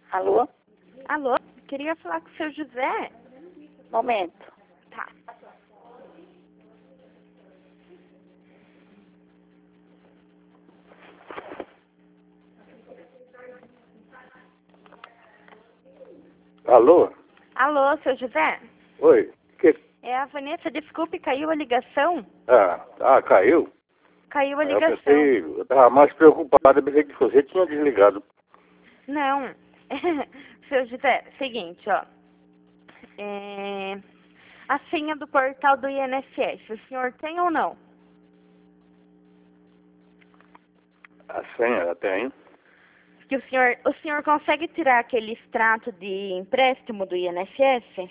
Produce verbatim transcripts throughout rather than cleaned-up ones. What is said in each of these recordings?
Alô? Alô? Queria falar com o seu José. Momento. Tá. Alô? Alô, seu José? Oi. Que... É a Vanessa, desculpe, caiu a ligação? Ah, ah, caiu? Caiu a Eu ligação. pensei, eu estava mais preocupado, eu pensei que você tinha desligado. Não. Seu José, seguinte, ó. É... A senha do portal do I N S S, o senhor tem ou não? A senha eu tenho. Que o senhor, o senhor consegue tirar aquele extrato de empréstimo do I N S S?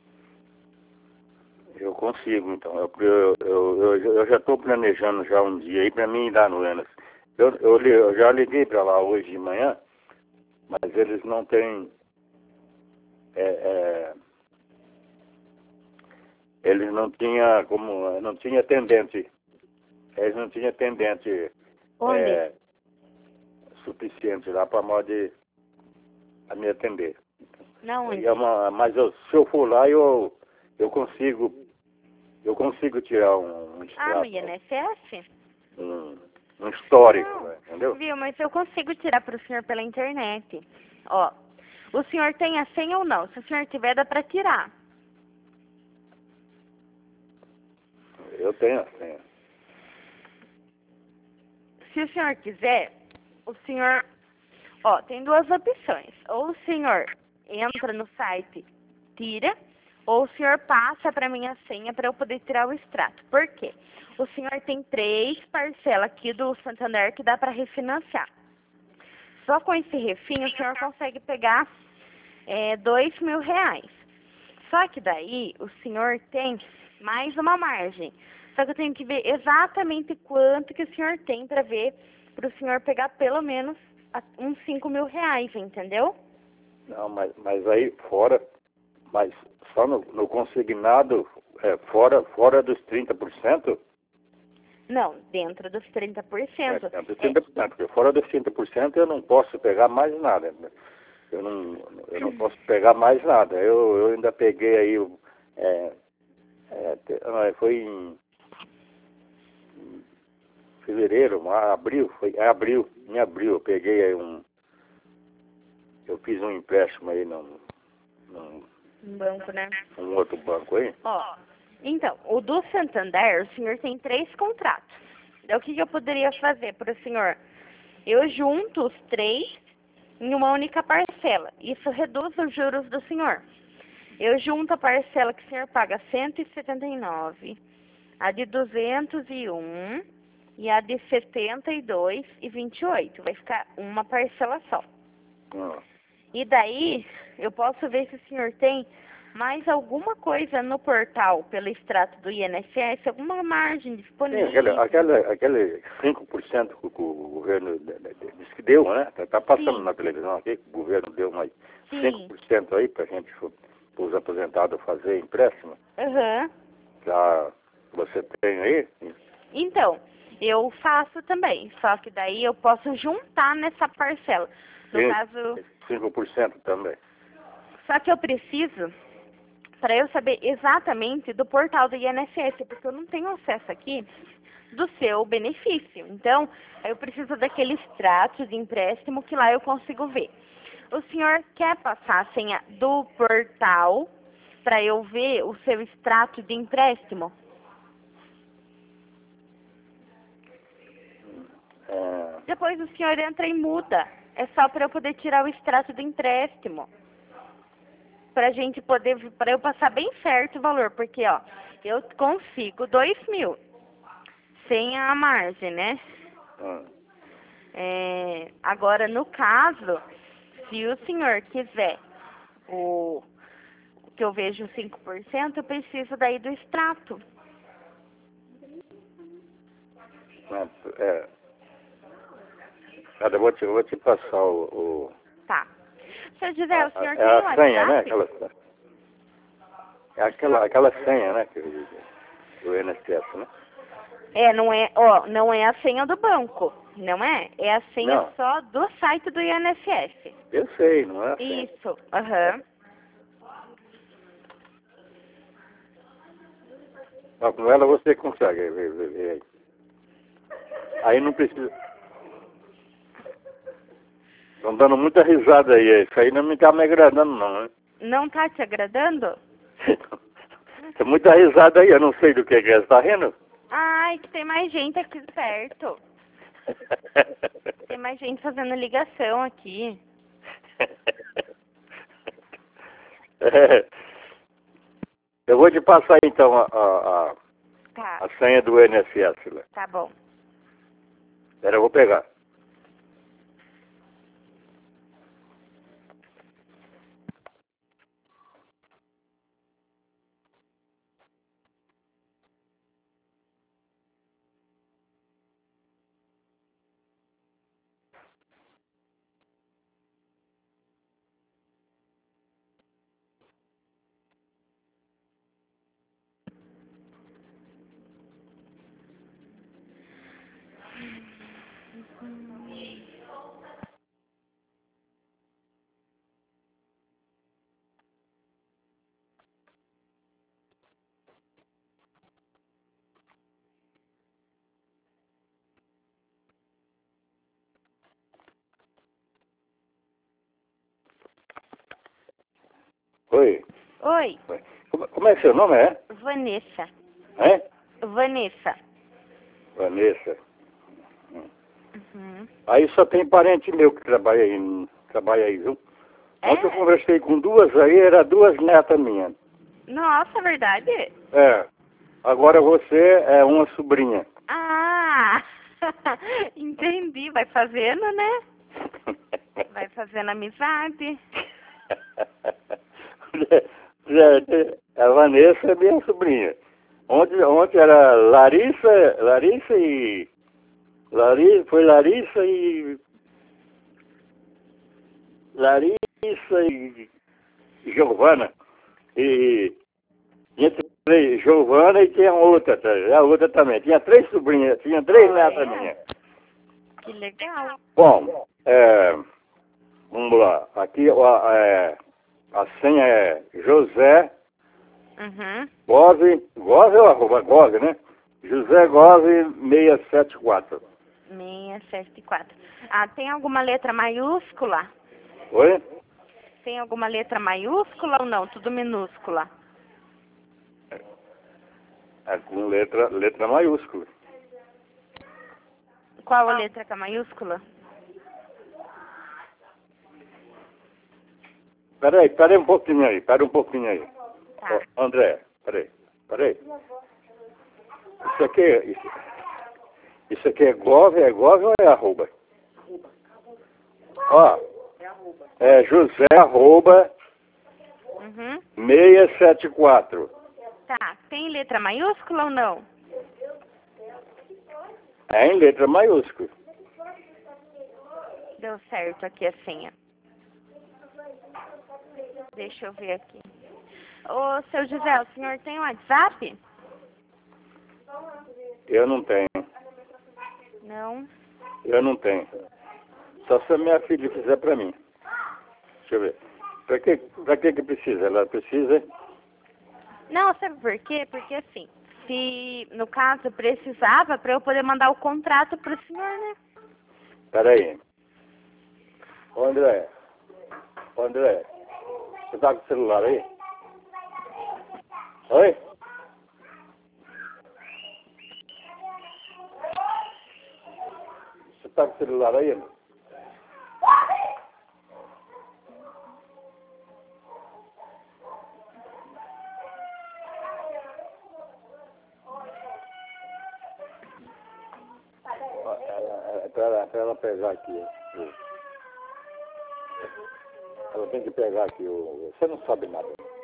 Eu consigo, então. Eu, eu, eu, eu, eu já estou planejando já um dia aí para mim ir lá no Enas. Eu, eu, li- eu já liguei para lá hoje de manhã, mas eles não têm... é, é, eles não tinham como... Não tinha atendente. Eles não tinham atendente Onde? é, suficiente lá para modo a me atender. Não, onde? E é uma, mas eu, se eu for lá, eu, eu consigo eu consigo tirar um, um Ah, no extrato, I N S S? um, um histórico, Não. né, entendeu? Viu, mas eu consigo tirar para o senhor pela internet. Ó, o senhor tem a senha ou não? Se o senhor tiver, dá para tirar. Eu tenho a senha. Se o senhor quiser, o senhor... Ó, tem duas opções. Ou o senhor entra no site, tira, ou o senhor passa para mim a senha para eu poder tirar o extrato. Por quê? O senhor tem três parcelas aqui do Santander que dá para refinanciar. Só com esse refim o senhor consegue pegar é, dois mil reais. Só que daí o senhor tem mais uma margem. Só que eu tenho que ver exatamente quanto que o senhor tem para ver, para o senhor pegar pelo menos a- uns cinco mil reais, entendeu? Não, mas, mas aí fora, mas só no, no consignado, é, fora, fora dos trinta por cento? Não, dentro dos trinta por É, cento. dentro dos trinta por cento, porque fora dos trinta por cento eu não posso pegar mais nada. Né? Eu não, eu não posso pegar mais nada. Eu, eu ainda peguei aí, o- é, é, te- ah, foi em fevereiro, mar- abril, foi é abril, em abril eu peguei aí um, eu fiz um empréstimo aí num, num, Um banco, né? num outro banco aí. Ó, então, o do Santander, o senhor tem três contratos. Então, o que, que eu poderia fazer para o senhor? Eu junto os três em uma única parcela. Isso reduz os juros do senhor. Eu junto a parcela que o senhor paga cento e setenta e nove, a de duzentos e um e a de setenta e dois e vinte e oito. Vai ficar uma parcela só. Ah. E daí, eu posso ver se o senhor tem mais alguma coisa no portal, pelo extrato do I N S S, alguma margem Sim, disponível. aquele, aquele, aquele cinco por cento que o que o governo de- de- de- disse que deu, né? Tá, tá passando Sim. na televisão aqui que o governo deu mais Sim. cinco por cento aí pra gente, para os aposentados fazer empréstimo. Aham. Já você tem aí? Então, eu faço também, só que daí eu posso juntar nessa parcela. No Sim, caso, cinco por cento também. só que eu preciso, para eu saber exatamente do portal do I N S S, porque eu não tenho acesso aqui do seu benefício. Então, eu preciso daquele extrato de empréstimo que lá eu consigo ver. O senhor quer passar a senha do portal para eu ver o seu extrato de empréstimo? É, Depois o senhor entra e muda. É só para eu poder tirar o extrato do empréstimo. Pra gente poder, para eu passar bem certo o valor, porque ó, eu consigo dois mil sem a margem, né? ah, É, agora no caso, se o senhor quiser o que eu vejo cinco por cento, eu preciso daí do extrato. é, é. Cara, eu vou te, eu vou te passar o, o Tá. Seu José, o senhor a, tem é o a senha, né? WhatsApp? Aquela, é aquela, aquela senha, né? Que, do I N S S, né? É, não é, ó, não é a senha do banco, não é? É a senha Não. só do site do I N S S. Eu sei, não é assim. Isso, aham. Mas com ela você consegue ver, ver, ver aí. Aí não precisa. Estão dando muita risada aí. Isso aí não me tá me agradando, não, né? Não tá te agradando? Tem muita risada aí, eu não sei do que que é. Você tá rindo? Ai, que tem mais gente aqui perto. Tem mais gente fazendo ligação aqui. É. Eu vou te passar então a, a, a, Tá, a senha do I N S S lá. tá bom. Espera, eu vou pegar. Oi. Oi, Oi. Como, como é que seu nome é? Vanessa. Hein? Vanessa. Vanessa. Uhum. Aí só tem parente meu que trabalha aí, trabalha aí, viu? Ontem eu É? conversei com duas aí, era duas netas minhas. Nossa, verdade? É. Agora você é uma sobrinha. Ah, entendi. Vai fazendo, né? Vai fazendo amizade. A Vanessa é minha sobrinha. Ontem, ontem era Larissa, Larissa e. Larissa, foi Larissa e. Larissa e Giovana. E tinha três, Giovana e tinha outra, tá? A outra também. Tinha três sobrinhas, tinha três netas Olha, minhas. que legal. Bom, é, vamos lá. Aqui a, é, a senha é José Uhum. Gose, Gose ou arroba Gose, né? José Gose seiscentos e setenta e quatro. seiscentos e setenta e quatro. Ah, tem alguma letra maiúscula? Oi? Tem alguma letra maiúscula ou não? Tudo minúscula? É com letra, letra maiúscula. Qual a letra que é maiúscula? Peraí, peraí um pouquinho aí, peraí um pouquinho aí. Tá. Ó, André, peraí, peraí. Isso aqui, é- isso, isso aqui é Gove, é Gove ou é arroba? Ó, é José arroba Uhum. seiscentos e setenta e quatro. Tá. Tem letra maiúscula ou não? É em letra maiúscula. Deu certo aqui a senha. Deixa eu ver aqui. Ô, seu José, o senhor tem WhatsApp? Eu não tenho, Não. eu não tenho. Só se a minha filha fizer pra mim. Deixa eu ver. Pra que, pra que que precisa? Ela precisa? Não, sabe por quê? Porque assim, se no caso precisava para eu poder mandar o contrato pro senhor, né? Peraí. Ô André, ô André, você tá com o celular aí? Oi? Você tá com o celular aí, amor? Ó, ela- Pra ela, pra ela pegar aqui. ó. Ela tem que pegar aqui. o- Você não sabe nada.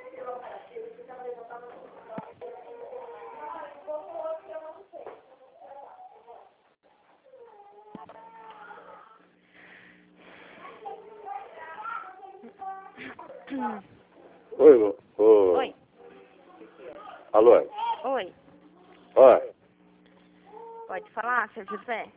Oi, ô. ô, Oi, Alô? oi. Ó, Pode falar, seu José?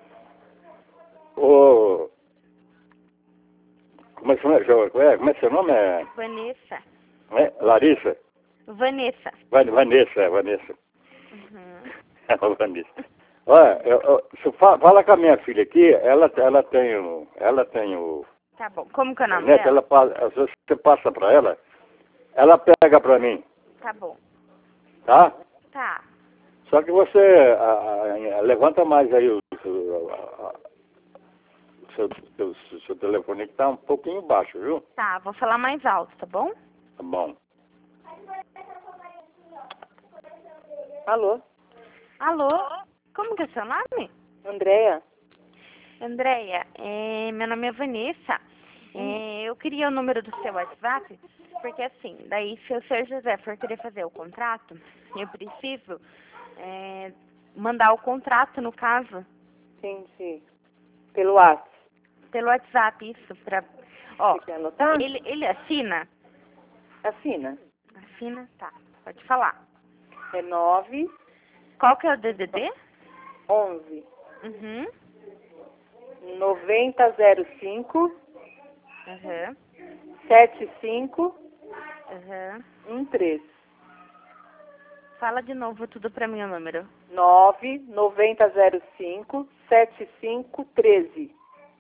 Ô, como é que é, como é, como é seu nome? É, Vanessa. é? Larissa? Vanessa. Van- Vanessa, é, Vanessa. Uhum. É, Vanessa. Olha, eu, eu, se fa- fala com a minha filha aqui, ela, ela tem o, ela tem o, Tá bom. Como que é o nome internet, dela? ela, pa- às vezes você passa pra ela, ela pega pra mim, Tá bom. tá? Tá. Só que você a- a- levanta mais aí o, o, a- a- o seu, seu, seu telefone que tá um pouquinho baixo, viu? Tá, vou falar mais alto, tá bom? Tá bom. Alô, Alô? Como que é seu nome? Andréia? Andréia, é, meu nome é Vanessa. É, eu queria o número do seu WhatsApp, porque assim, daí se o senhor José for querer fazer o contrato, eu preciso é, mandar o contrato, no caso, Sim, sim. Pelo WhatsApp. pelo WhatsApp, isso, pra... Ó, Você quer anotar? ele, ele assina? Assina. Assina? Tá, pode falar. É nove Qual que é o D D D? onze Uhum, noventa zero cinco aham, sete cinco aham. um três. Fala de novo tudo pra mim o número. nove noventa zero cinco sete cinco treze.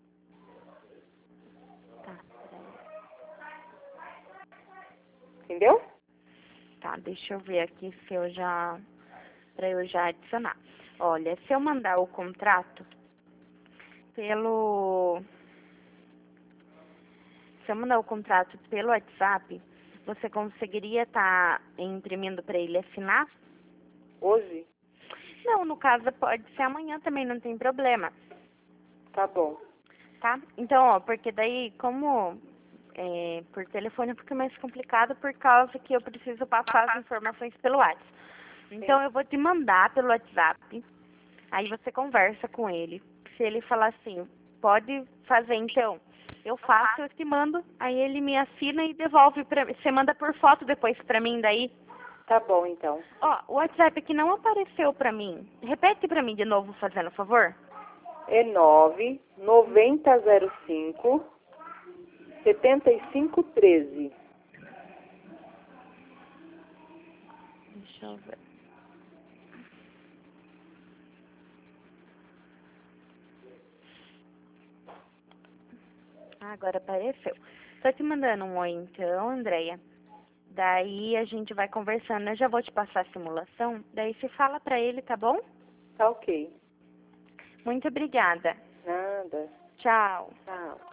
Tá, peraí. Entendeu? Tá, deixa eu ver aqui se eu já... Pra eu já adicionar. Olha, se eu mandar o contrato pelo... Se eu mandar o contrato pelo WhatsApp, você conseguiria estar imprimindo pra ele assinar? Hoje? Não, no caso pode ser amanhã também, não tem problema, Tá bom. tá? Então, ó, porque daí, como é, por telefone fica mais complicado por causa que eu preciso passar as informações pelo WhatsApp. Então, eu vou te mandar pelo WhatsApp, aí você conversa com ele. Se ele falar assim, pode fazer então, eu faço, eu te mando, aí ele me assina e devolve pra mim. Você manda por foto depois pra mim daí. Tá bom, então. Ó, o WhatsApp aqui não apareceu pra mim. Repete pra mim de novo, fazendo favor. É nove noventa zero cinco setenta e cinco treze. Deixa eu ver. Ah, agora apareceu. Tô te mandando um oi então, Andréia. Daí a gente vai conversando. Eu já vou te passar a simulação. Daí você fala pra ele, tá bom? Tá ok. Muito obrigada. Nada. Tchau. Tchau.